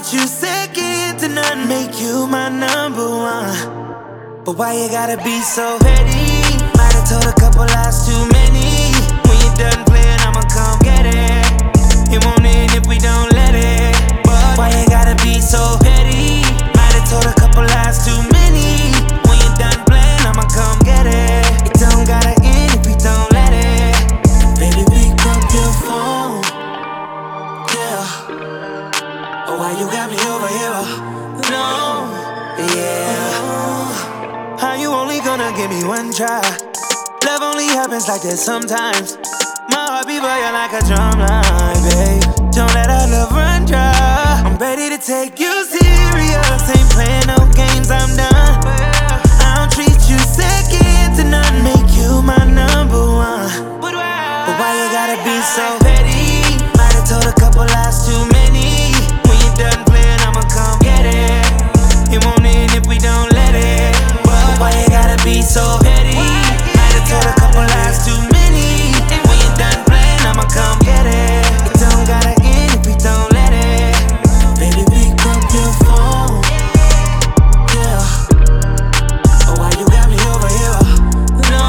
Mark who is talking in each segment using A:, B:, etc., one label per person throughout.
A: treat you second to none, make you my number one. But why you gotta be so petty? Might have told a couple lies too many. When you're done playing, I'ma come get it. It won't end if we don't let it. But why you gotta be so petty? Might have told a couple lies too many. When you're done playing, I'ma come get it. It don't gotta end if we don't let it. Baby, pick up your phone. Yeah. Oh, why you got me over here? No. Yeah. How you only gonna give me one try? Love only happens like this sometimes. My heart be buzzing like a drum line, babe. Don't let our love run dry. I'm ready to take you serious. Ain't playing no games, I'm done. I don't treat you second to none, make you my number one. But why you gotta be so petty? Might have told a couple lies too many. When you're done playing, I'ma come get it. It won't end if we don't let it. But why you gotta be so petty? Might have told a couple lies too many. When you're done playing, I'ma come get it. It don't gotta end if we don't let it. Baby, pick up your phone. Yeah. Oh, why you got me over here? No.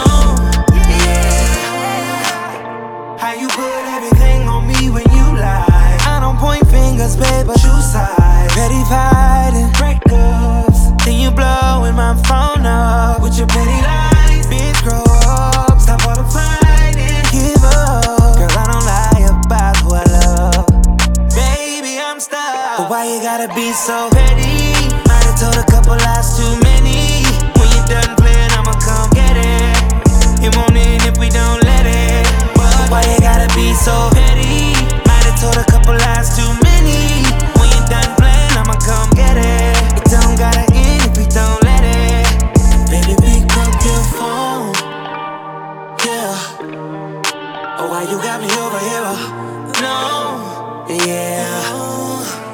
A: Yeah. How you put everything on me when you lie? I don't point fingers, babe, but choose sides. Petty fighting, breakups. Then you blowing my phone up with your petty lies. Bitch, grow up, stop all the fighting. Give up, girl, I don't lie about who I love. Baby, I'm stuck. But why you gotta be so petty? Might have told a couple lies too many. When you're done playing, I'ma come get it. It won't end if we don't let it. But why you gotta be so petty? Might have told a couple lies too many. When you're done playing, I'ma come get it. It don't gotta end if we don't let it. Baby, pick up your phone. Yeah. Oh, why you got me over here? No. Yeah.